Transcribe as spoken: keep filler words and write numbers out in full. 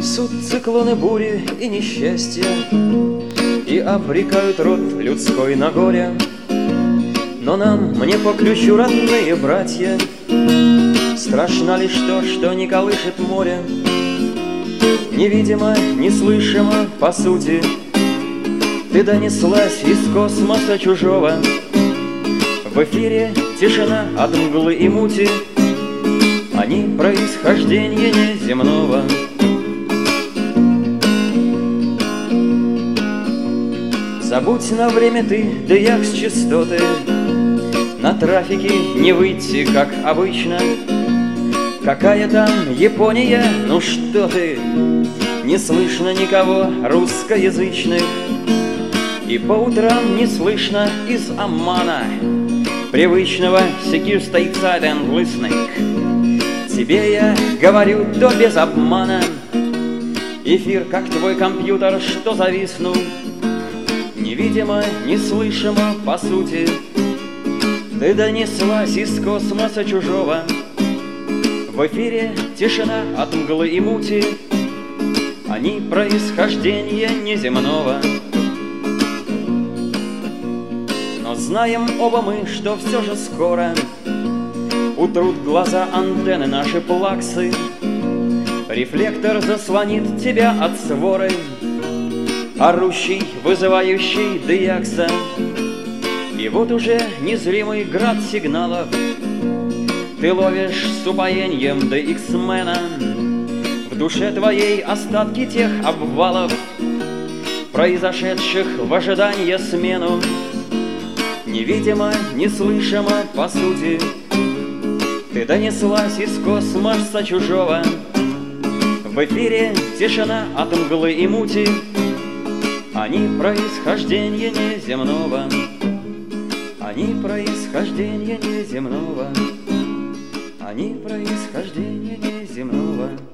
Несут циклоны бури и несчастья и обрекают род людской на горе. Но нам, мне по ключу, родные братья, страшно лишь то, что не колышет море. Невидимо, неслышимо, по сути, ты донеслась из космоса чужого. В эфире тишина от мглы и мути, они происхождение неземного. Забудь на время ты, да як с частоты, на трафике не выйти, как обычно. Какая там Япония, ну что ты, не слышно никого русскоязычных. И по утрам не слышно из Аммана привычного «Secure stateside and listening». Тебе я говорю, то без обмана. Эфир, как твой компьютер, что зависнул. Невидимо, неслышимо, по сути, ты донеслась из космоса чужого. В эфире тишина от мглы и мути, они происхождение неземного. Но знаем оба мы, что все же скоро утрут глаза антенны наши плаксы. Рефлектор заслонит тебя от своры, орущий, вызывающий Диакса. И вот уже незримый град сигналов ты ловишь с упоением до Иксмена. В душе твоей остатки тех обвалов, произошедших в ожидании смену. Невидимо, неслышимо, по сути, ты донеслась из космоса чужого. В эфире тишина от мглы и мути, они происхождение неземного. Они происхождение неземного. Они происхождение неземного.